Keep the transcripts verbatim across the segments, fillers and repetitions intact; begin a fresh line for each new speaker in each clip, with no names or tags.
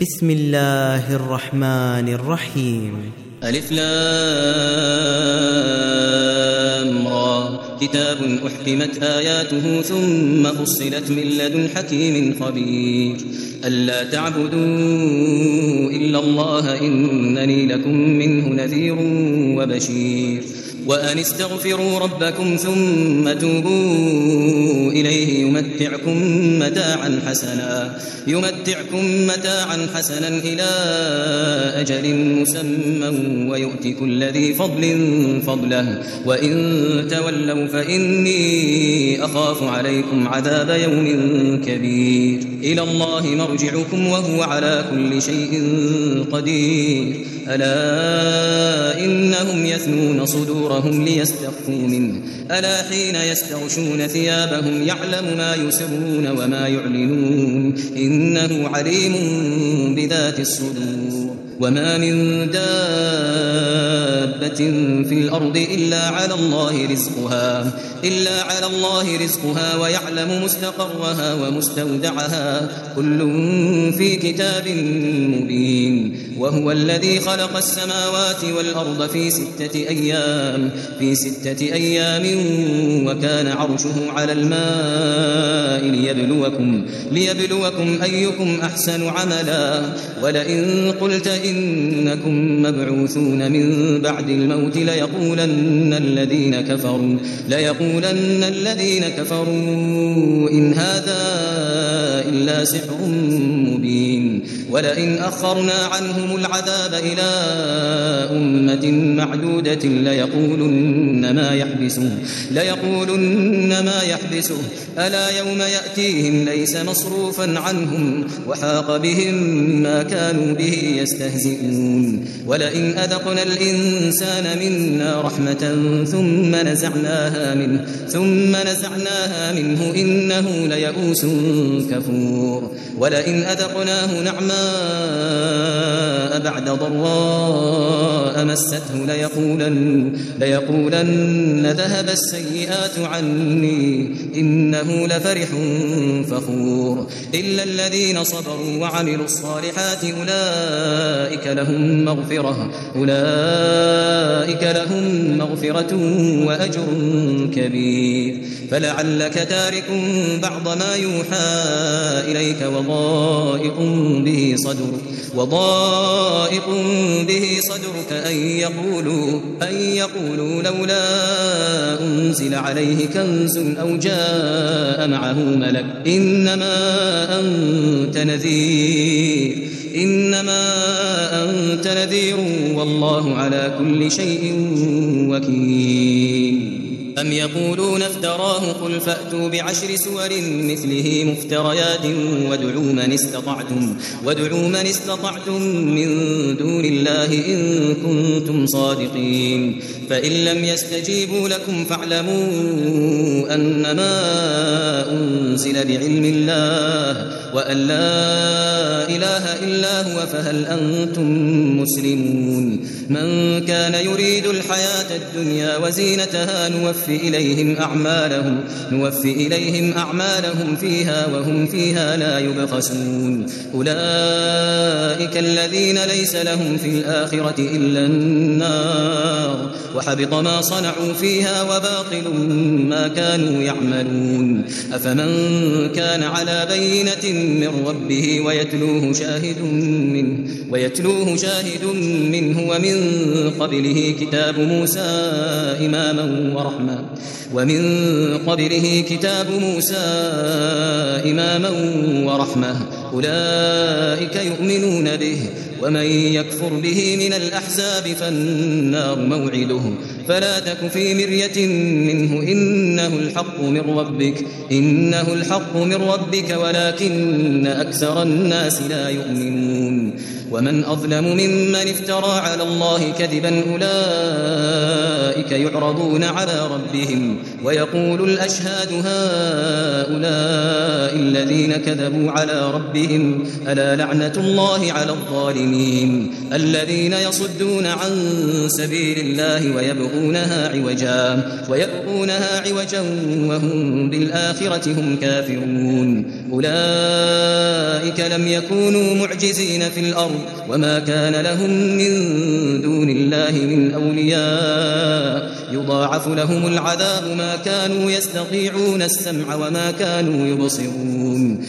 بسم الله الرحمن الرحيم.
ألف لام را كتاب أحكمت آياته ثم فصلت من لدن حكيم خبير ألا تعبدوا إلا الله إنني لكم منه نذير وبشير وأن استغفروا ربكم ثم توبوا إليه يمتعكم متاعا حسنا يمتعكم متاعا حسنا إلى أجل مسمى ويؤتي كل ذي فضل فضله وإن تولوا فإني أخاف عليكم عذاب يوم كبير إلى الله مرجعكم وهو على كل شيء قدير ألا إنهم يثنون صدورهم ليستخفوا منه ألا حين يستغشون ثيابهم يعلم ما يسرون وما يعلنون إنه عليم بذات الصدور وما من دابة في الأرض إلا على الله رزقها إلا على الله رزقها ويعلم مستقرها ومستودعها كل في كتاب مبين وهو الذي خلق السماوات والأرض في ستة أيام في ستة أيام وكان عرشه على الماء ليبلوكم ليبلوكم أيكم أحسن عملا ولئن قلت إنكم مبعوثون من بعد الموت ليقولن الذين كفروا ليقولن الذين كفروا إن هذا إلا سحر مبين ولئن أخرنا عنهم العذاب إلى أمة معدودة ليقولن ما يحبسه ليقولن ما يحبسه ألا يوم يأتيهم ليس مصروفا عنهم وحاق بهم ما كانوا به يستهزئون ولئن أذقنا الإنسان منا رحمة ثم نزعناها منه ثم نزعناها منه إنه ليئوس كفور ولئن أذقناه نعماء بعد ضراء مسته ليقولن ليقولن ذهب السيئات عني إنه لفرح فخور إلا الذين صبروا وعملوا الصالحات أولئك لهم مغفرة أولئك لهم مغفرة وأجر كبير فلعلك تارك بعض ما يوحى إليك وضائق به صدرك وضائق به صدرك أن يقولوا أن يقولوا لولا أنزل عليه كنز أو جاء معه ملك إنما أنت نذير إنما أنت نذير والله على كل شيء وكيل أم يقولون افتراه قل فأتوا بعشر سور مثله مفتريات وادعوا من استطعتم وادعوا من استطعتم من دون الله إن كنتم صادقين فإن لم يستجيبوا لكم فاعلموا أنما أنزل بعلم الله وأن لا إله إلا هو فهل أنتم مسلمون من كان يريد الحياة الدنيا وزينتها نوفي إليهم أعمالهم نوفي إليهم أعمالهم فيها وهم فيها لا يبخسون أولئك الذين ليس لهم في الآخرة إلا النار وحبط ما صنعوا فيها وباطل ما كانوا يعملون أفمن كان على بينة من ربه ويتلوه شاهد منه ويتلوه شاهد منه ومن قبله كتاب موسى إماما ورحمة ومن قبله كتاب موسى إماما ورحمة أولئك يؤمنون به ومن يكفر به من الأحزاب فالنار موعده فلا تك في مرية منه إنه الحق من ربك إنه الحق من ربك ولكن أكثر الناس لا يؤمنون ومن أظلم ممن افترى على الله كذبا أولئك يعرضون على ربهم ويقول الأشهاد هؤلاء الذين كذبوا على ربهم ألا لعنة الله على الظالمين الظالمين الذين يصدون عن سبيل الله ويبغونها عوجا ويبغونها عوجا وهم بالآخرة هم كافرون أولئك لم يكونوا معجزين في الأرض وما كان لهم من دون الله من أولياء يضاعف لهم العذاب ما كانوا يستطيعون السمع وما كانوا يبصرون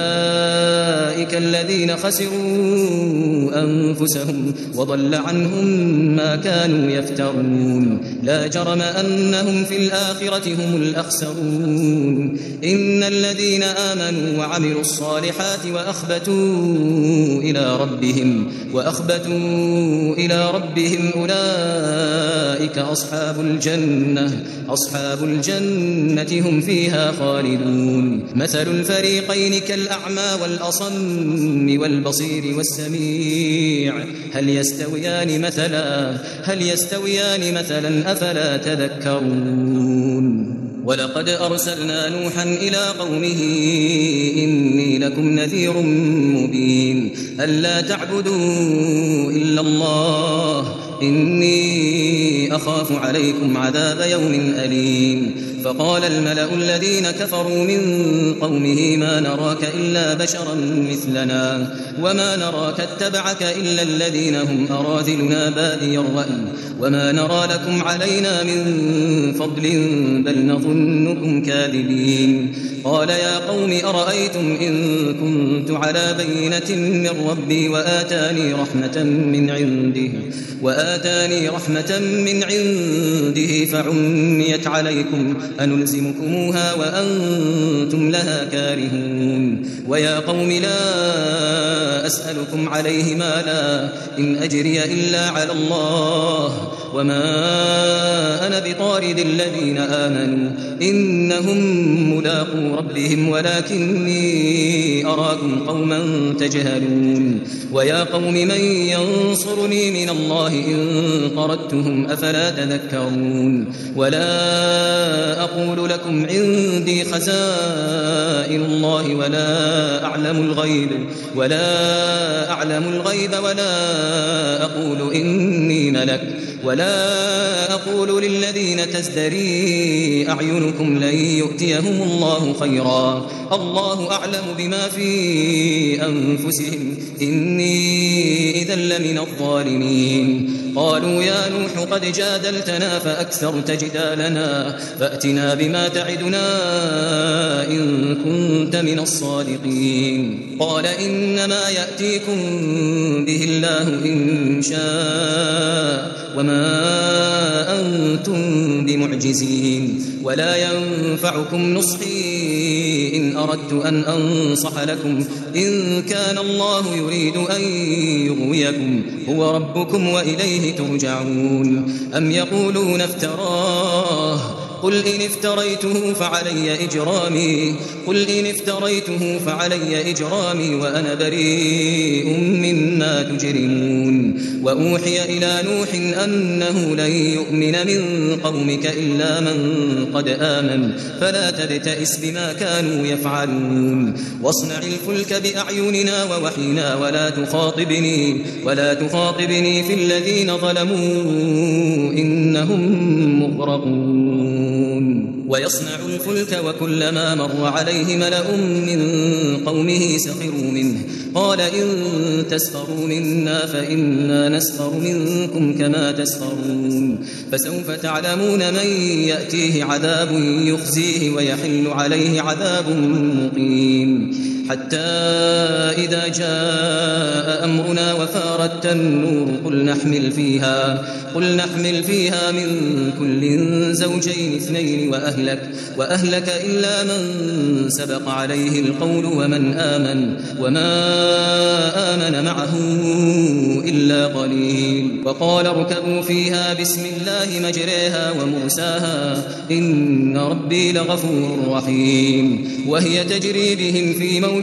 أولئك الذين خسروا أنفسهم وضل عنهم ما كانوا يفترون لا جرم أنهم في الآخرة هم الأخسرون إن الذين آمنوا وعملوا الصالحات وأخبتوا إلى ربهم وأخبتوا إلى ربهم أولئك أصحاب الجنة أصحاب الجنة هم فيها خالدون مثل الفريقين كالأعمى والأصم والبصير والسميع هل يستويان مثلا هل يستويان مثلا أفلا تذكرون ولقد أرسلنا نوحا إلى قومه إني لكم نذير مبين ألا تعبدوا إلا الله إني أخاف عليكم عذاب يوم أليم فقال الملأ الذين كفروا من قومه ما نراك إلا بشرا مثلنا وما نراك اتبعك إلا الذين هم أراذلنا بادي الرأي وما نرى لكم علينا من فضل بل نظنكم كاذبين قال يا قوم أرأيتم إن كنت على بينة من ربي وآتاني رحمة من عنده وآتاني رحمة من عنده فعميت عليكم أنلزمكموها وأنتم لها كارهون ويا قوم لا أسألكم عليه مالا إن أجري إلا على الله وما أنا بطارد الذين آمنوا إنهم ملاقو ربهم ولكني أراكم قوما تجهلون ويا قوم من ينصرني من الله إن طردتهم أفلا تذكرون ولا أقول لكم عندي خزائن الله ولا أعلم الغيب ولا أعلم الغيب ولا أقول إني ملك ولا أقول للذين تزدري أعينكم لن يؤتيهم الله خيرا الله أعلم بما في أنفسهم إني إذا لمن الظالمين قالوا يا نوح قد جادلتنا فأكثرت جدالنا فأتنا بما تعدنا إن كنت من الصادقين قال إنما يأتيكم به الله إن شاء وما أنتم بمعجزين ولا ينفعكم نصحي إن أردت أن أنصح لكم إن كان الله يريد أن يغويكم هو ربكم وإليه ترجعون أم يقولون افتراه قل إن افتريته فعلي إجرامي قل إن افتريته فعلي إجرامي وأنا بريء مما تجرمون وأوحي إلى نوح أنه لن يؤمن من قومك إلا من قد آمن فلا تبتئس بما كانوا يفعلون واصنع الفلك بأعيننا ووحينا ولا تخاطبني ولا تخاطبني في الذين ظلموا إنهم مغرقون ويصنع الفلك وكلما مر عليه ملأ من قومه سخروا منه قال إن تسخروا منا فإنا نسخر منكم كما تسخرون فسوف تعلمون من يأتيه عذاب يخزيه ويحل عليه عذاب مقيم حتى إذا جاء أمرنا وفارت النور قل نحمل فيها قل نحمل فيها من كل زوجين اثنين وأهلك وأهلك إلا من سبق عليه القول ومن آمن وما آمن معه إلا قليل وقال اركبوا فيها بسم الله مجريها ومرساها إن ربي لغفور رحيم وهي تجري بهم في موج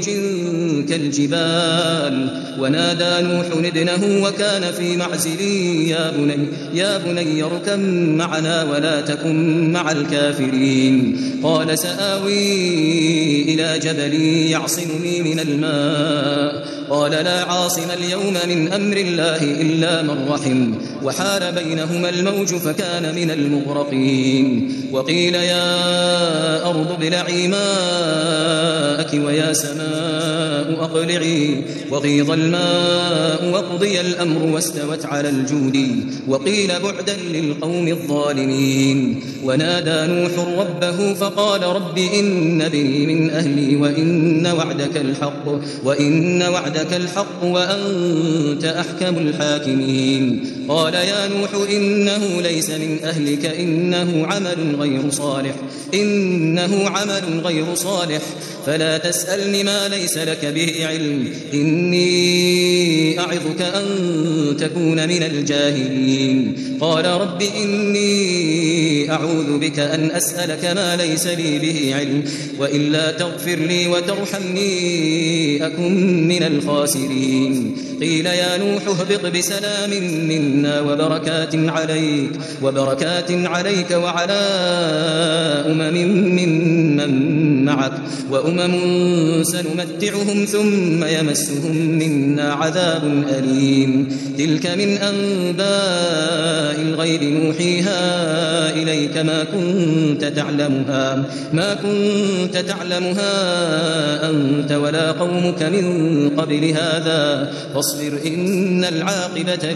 كالجبال ونادى نوح ابنه وكان في معزل يا بني يا بني اركب معنا ولا تكن مع الكافرين قال سآوي إلى جبل يعصمني من الماء قال لا عاصم اليوم من أمر الله إلا من رحم وحال بينهما الموج فكان من المغرقين وقيل يا أرض ابلعي ماءك ويا سماء أقلعي وغيض الماء وقضي الأمر واستوت على الجود وقيل بعدا للقوم الظالمين ونادى نوح ربه فقال رب إن ابني من أهلي وإن وعدك الحق وإن وعدك الحق وأنت أحكم الحاكمين قال يا نوح إنه ليس من أهلك إنه عمل غير صالح إنه عمل غير صالح فلا تسألني ما ليس لك به علم إني أعظك أن تكون من الجاهلين قال رب إني أعوذ بك أن أسألك ما ليس لي به علم وإلا تغفر لي وترحمني أكن من الخاسرين قيل يا نوح اهبط بسلام منا وبركات عليك وبركات عليك وعلى أمم ممن معك وأمم سنمتعهم ثم يمسهم منا عذاب أليم تلك من أنباء الغيب نوحيها إليك ما كنت تعلمها ما كنت تعلمها أنت ولا قومك من قبل هذا فاصبر إن العاقبة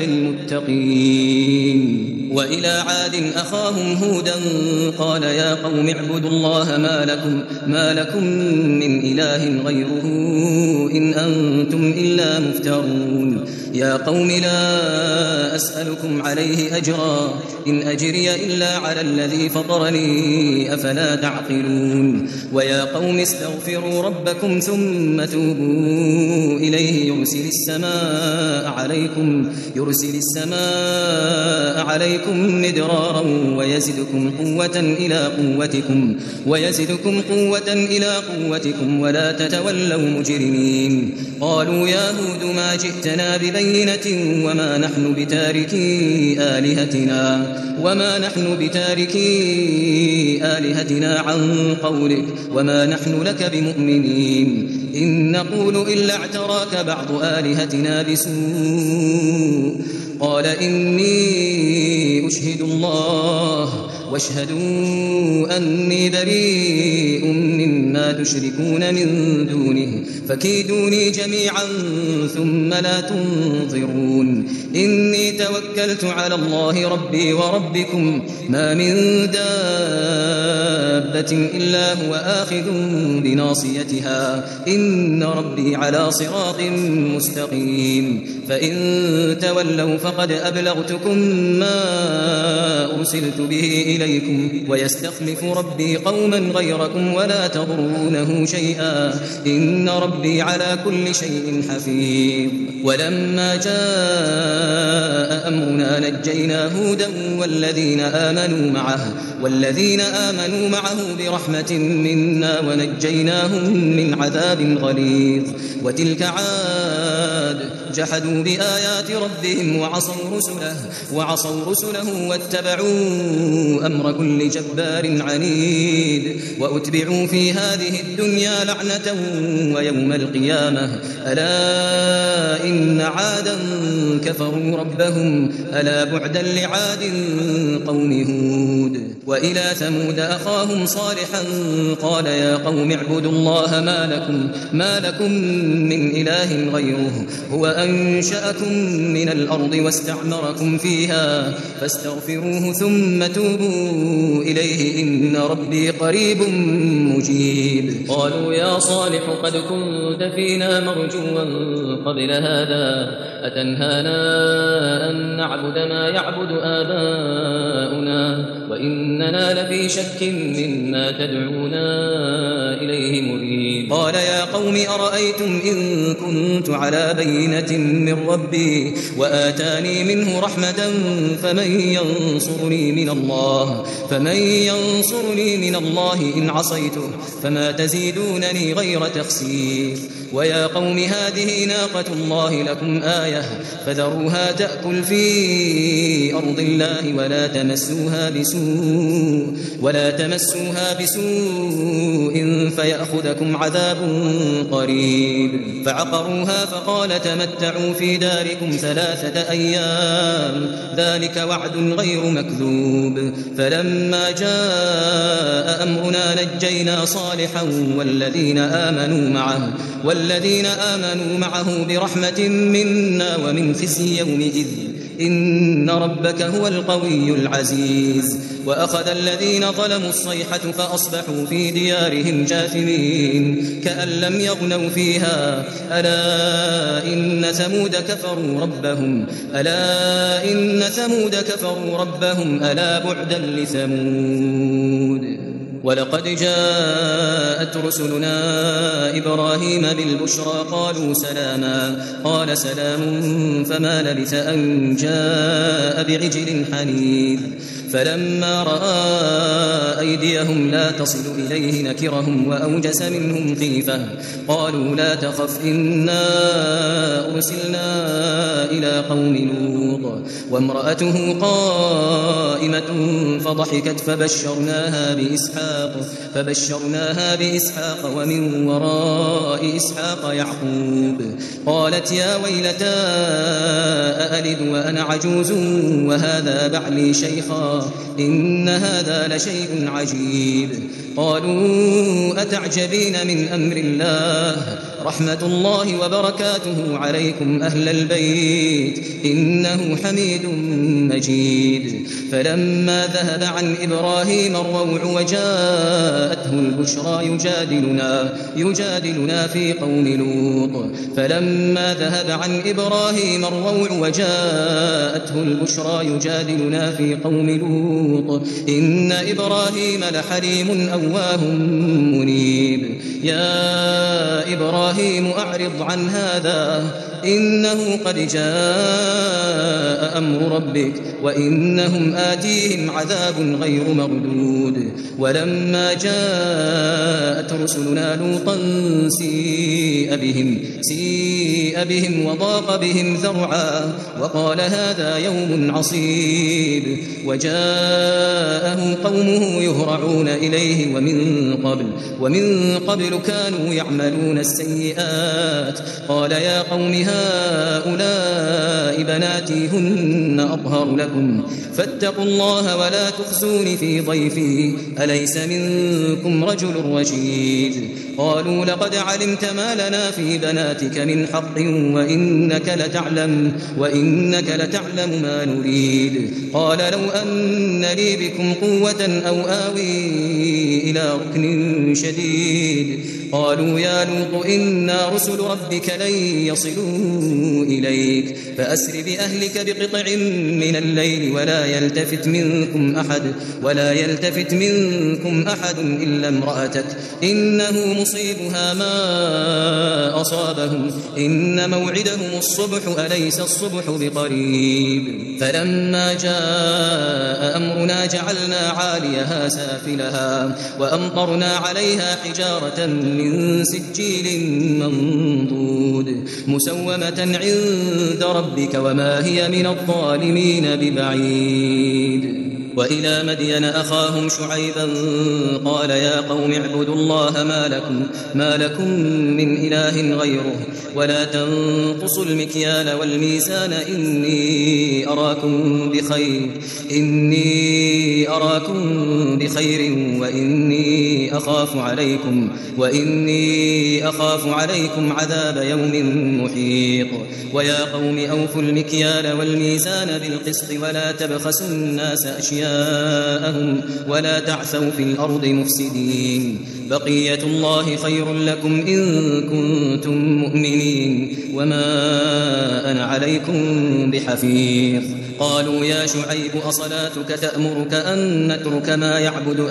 للمتقين وإلى عاد أخاهم هودا قال يا قوم اعبدوا الله ما لكم ما لكم من إله غيره إن أنتم إلا مفترون يا قوم لا أسألكم عليه أجرا إن أجري إلا على الذي فطرني أفلا تعقلون ويا قوم استغفروا ربكم ثم توبوا إليه يرسل السماء عليكم يرسل السماء عليكم مدرارا ويزدكم قوة إلى قوتكم ويزدكم قوة إلى قوتكم ولا تتولوا مجرمين قالوا يا هود ما جئتنا ببينة وما نحن بتاركي آلهتنا وما نحن بتاركي آلهتنا عن قولك وما نحن لك بمؤمنين إن نقول إلا اعتراك بعض آلهتنا بسوء قال إني أشهد الله واشهدوا أني بريء مما تشركون من دونه فكيدوني جميعا ثم لا تنظرون إني توكلت على الله ربي وربكم ما من دابة إلا هو آخذ بناصيتها إن ربي على صراط مستقيم فإن تولوا فقد أبلغتكم ما أرسلت به إليكم ويستخلف ربي قوما غيركم ولا تضرونه شيئا إن ربي على كل شيء حفيظ ولما جاء أمرنا نجينا هودا والذين آمنوا معه والذين آمنوا معه برحمة منا ونجيناهم من عذاب غليظ وتلك عاد جحدوا بآيات ربهم وعصوا رسله وعصوا رسله واتبعوا أمر كل جبار عنيد وأتبعوا في هذه الدنيا لعنة ويوم القيامة ألا إن عادا كفروا ربهم ألا بعدا لعاد قوم هود وإلى ثمود أخاهم صالحا قال يا قوم اعبدوا الله ما لكم ما لكم من إله غيره هو أنشأكم من الأرض واستعمركم فيها فاستغفروه ثم توبوا إليه إن ربي قريب مجيب قالوا يا صالح قد كنت فينا مرجوا قبل هذا أتنهانا أن نعبد ما يعبد آباؤنا وإننا لفي شك مما تدعونا إليه مريب. قال يا قوم أرأيتم إن كنت على بينة من ربي وآتاني منه رحمة فمن ينصرني من الله فمن ينصرني من الله إن عصيته فما تزيدونني غير تخسير. ويا قوم هذه ناقة الله لكم آية فذروها تأكل في أرض الله ولا تمسوها بسوء ولا تمسوها بسوء فيأخذكم عذاب قريب. فعقروها فقال تمتعوا في داركم ثلاثة أيام ذلك وعد غير مكذوب. فلما جاء أمرنا نجينا صالحا والذين آمنوا معه والذين آمنوا معه برحمة منا ومن خزي يومئذ إن ربك هو القوي العزيز. وأخذ الذين ظلموا الصيحة فأصبحوا في ديارهم جاثمين كأن لم يغنوا فيها ألا إن ثمود كفروا ربهم ألا إن ثمود كفروا ربهم ألا بعدا لثمود. ولقد جاءت رسلنا إبراهيم بالبشرى قالوا سلاما قال سلام فما لبث أن جاء بعجل حنيذ. فلما رأى أيديهم لا تصل إليه نكرهم وأوجس منهم خيفة قالوا لا تخف إنا أرسلنا إلى قوم لوط وامرأته قائمة فضحكت فبشرناها بإسحاق فبشرناها بإسحاق ومن وراء إسحاق يعقوب. قالت يا ويلتى أألد وأنا عجوز وهذا بعلي شيخا إن هذا لشيء عجيب. قالوا أتعجبين من أمر الله رحمة الله وبركاته عليكم أهل البيت إنه حميد مجيد. فلما ذهب عن إبراهيم الروع وجاءته البشرى يجادلنا, يجادلنا في قوم لوط فلما ذهب عن إبراهيم الروع وجاءته البشرى يجادلنا في قوم لوط إن إبراهيم لحليم أواه منيب. يا إبراهيم أعرض عن هذا إنه قد جاء أمر ربك وإنهم آتيهم عذاب غير مردود. ولما جاءت رسلنا لوطا سيء بهم, سيء بهم وضاق بهم ذرعا وقال هذا يوم عصيب. وجاءه قومه يهرعون إليه ومن قبل, ومن قبل كانوا يعملون السيئات. قال يا قوم هؤلاء بناتي هن أطهر لكم فاتقوا الله ولا تخزوني في ضيفي أليس منكم رجل رشيد. قالوا لقد علمت ما لنا في بناتك من حق وإنك لتعلم, وإنك لتعلم ما نريد. قال لو أن لي بكم قوة أو آوي إلى ركن شديد. قالوا يا لوط إنا رسل ربك لن يصلوا إليك فأسر بأهلك بقطع من الليل ولا يلتفت منكم أحد ولا يلتفت منكم أحد إلا امرأتك إنه مصيبها ما أصابهم إن موعدهم الصبح أليس الصبح بقريب. فلما جاء أمرنا جعلنا عاليها سافلها وأمطرنا عليها حجارة من سجيل منضود مسومة عند ربك وما هي من الظالمين ببعيد. وإلى مدين أخاهم شعيبا قال يا قوم اعبدوا الله ما لكم, ما لكم من إله غيره ولا تنقصوا المكيال والميزان إني أراكم بخير, إني أراكم بخير وإني أخاف عليكم, وإني أخاف عليكم عذاب يوم محيط. ويا قوم أوفوا المكيال والميزان بالقسط ولا تبخسوا الناس أشياءهم ولا تعثوا في الأرض مفسدين. بقية الله خير لكم إن كنتم مؤمنين وما أنا عليكم بحفيظ قالوا يا شعيب أصلاتك تأمرك أن نترك ما يعبد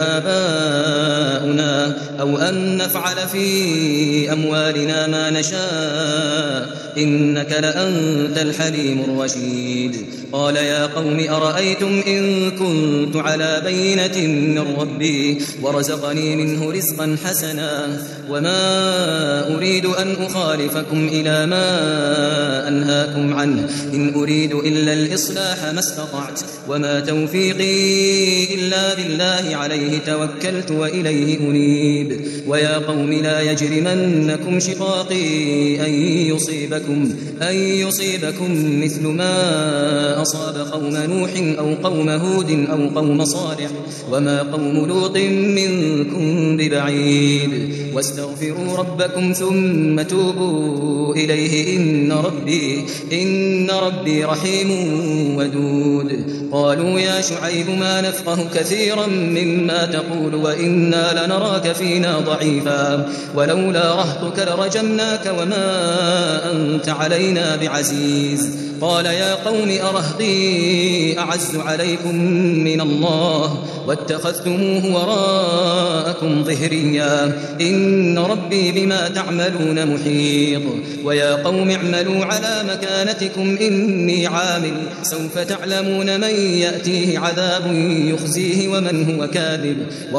آباؤنا أو أن نفعل في أموالنا ما نشاء إنك لأنت الحليم الرشيد قال يا قوم أرأيتم إن كنت على بينة من ربي ورزقني منه رزقا حسنا وما أريد أن أخالفكم إلى ما أنهاكم عنه إن أريد إلا الإصلاح ما استطعت وما توفيقي إلا بالله عليه توكلت وإليه أنيب ويا قوم لا يجرمنكم شقاقي أن يصيبكم, أن يصيبكم مثل ما أصاب قوم نوح أو قوم هود أو قوم صالح وما قوم لوط منكم ببعيد واستغفروا ربكم ثم توبوا إليه إن ربي, إن ربي رحيم ودود قالوا يا شعيب ما نفقه كثيرا مما تقول وإنا لنراك فينا ضعيفا ولولا رهطك لرجمناك وما أنت علينا بعزيز قال يا قوم أرهطي أعز عليكم من الله واتخذتموه وراءكم ظهريا إن ربي بما تعملون محيط ويا قوم اعملوا على مكانتكم إني عامل سوف تعلمون من يأتيه عذاب يخزيه ومن هو كاذب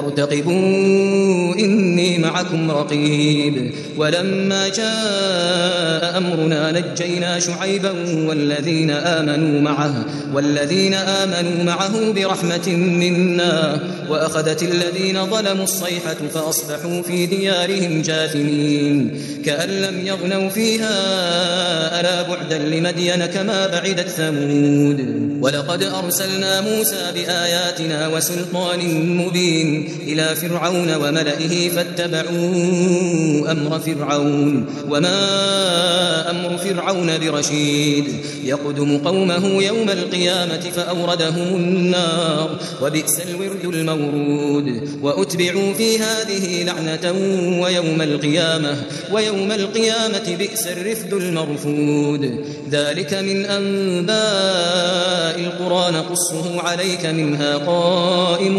وارتقبوا إني معكم رقيب ولما جاء أمرنا نجينا شعيبا والذين آمنوا معه والذين آمنوا معه برحمة منا وأخذت الذين ظلموا الصيحة فأصبحوا في ديارهم جاثمين كأن لم يغنوا فيها ألا بعدا لمدين كما بعدت ثمود ولقد أرسلنا موسى بآياتنا وسلطان مبين إلى فرعون وملئه فاتبعوا أمر فرعون وما أمر فرعون برشيد يقدم قومه يوم القيامة فأوردهم النار وبئس الورد المورود وأتبعوا في هذه لعنة ويوم القيامة ويوم القيامة بئس الرفد المرفود ذلك من أنباء القرى نقصه عليك منها قائم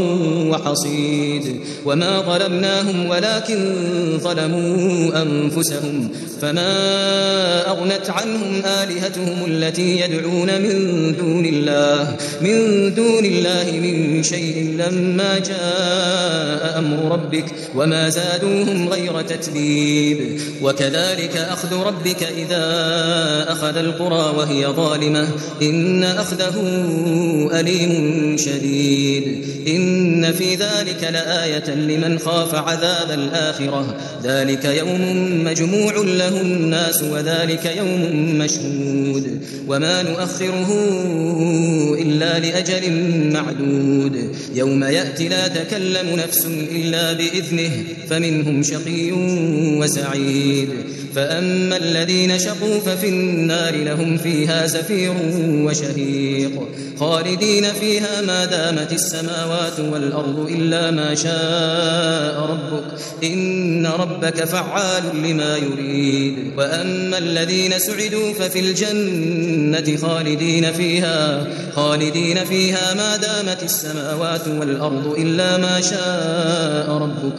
وحصيد وما ظلمناهم ولكن ظلموا أنفسهم فما أغنت عنهم آلهتهم التي يدعون من دون الله من دون الله من شيء لما جاء أمر ربك وما زادوهم غير تتبيب وكذلك أخذ ربك إذا أخذ القرى وهي ظالمة إن أخذه أليم شديد إن في ذلك لآية لمن خاف عذاب الآخرة ذلك يوم مجموع له الناس وذلك يوم مشهود وما نؤخره إلا لأجل معدود يوم يأتي لا تكلم نفس إلا بإذنه فمنهم شقي وسعيد فأما الذين شقوا ففي النار لهم فيها زفير وشهيق خالدين فيها ما دامت السماوات والأرض إلا ما شاء ربك إن ربك فعال لما يريد وأما الذين سعدوا ففي الجنة خالدين فيها خالدين فيها ما دامت السماوات والأرض إلا ما شاء ربك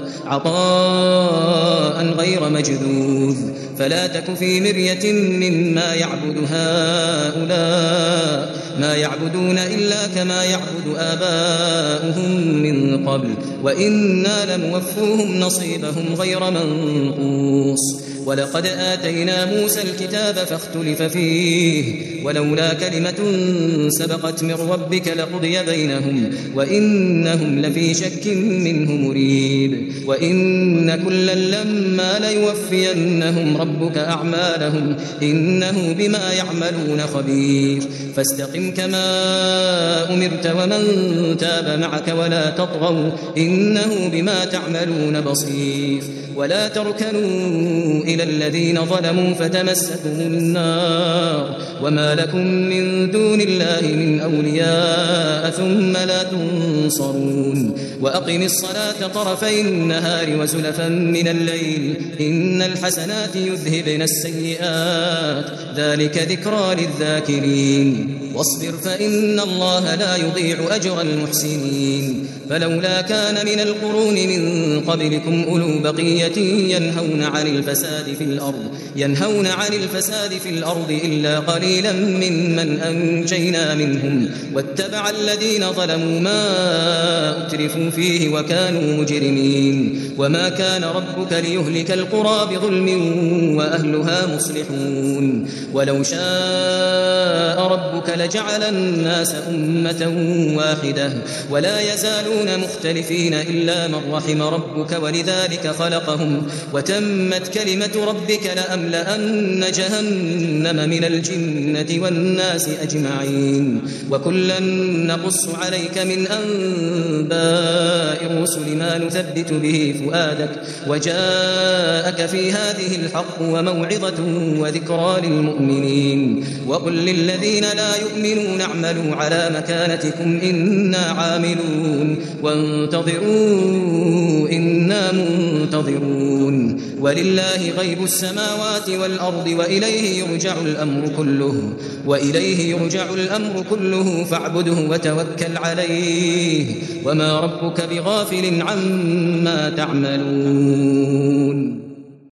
عطاء غير مجذوذ فلا تك في مرية مما يعبد هؤلاء ما يعبدون إلا كما يعبد آباؤهم من قبل وإنا لموفوهم نصيبهم غير منقوص ولقد آتينا موسى الكتاب فاختلف فيه ولولا كلمة سبقت من ربك لقضي بينهم وإنهم لفي شك منه مريب وإن كلا لما ليوفينهم ربك أعمالهم إنه بما يعملون خبير فاستقم كما أمرت ومن تاب معك ولا تطغوا إنه بما تعملون بصير ولا تركنوا إلى الذين ظلموا فتمسكهم النار وما ما لكم من دون الله من أولياء ثم لا تنصرون وأقم الصلاة طرفي النهار وزلفا من الليل إن الحسنات يذهبن السيئات ذلك ذكرى للذاكرين واصبر فإن الله لا يضيع أجر المحسنين فلولا كان من القرون من قبلكم أولو بقية ينهون عن الفساد في الأرض ينهون عن الفساد في الأرض إلا قليلا ممن أنجينا منهم واتبع الذين ظلموا ما أترفوا فيه وكانوا مجرمين وما كان ربك ليهلك القرى بظلم وأهلها مصلحون ولو شاء ربك لجعل الناس أمة واحدة ولا يزالون مختلفين إلا من رحم ربك ولذلك خلقهم وتمت كلمة ربك لأملأن جهنم من الجنة والناس أجمعين وكلا نقص عليك من أنباء الرسل ما نثبت به فؤادك وجاءك في هذه الحق وموعظة وذكرى للمؤمنين وقل للذين لا يؤمنون اعملوا على مكانتكم إنا عاملون وانتظروا إنا منتظرون ولله غيب السماوات والأرض وإليه يرجع الأمر كله وإليه يرجع الأمر كله فاعبده وتوكل عليه وما ربك بغافل عما تعملون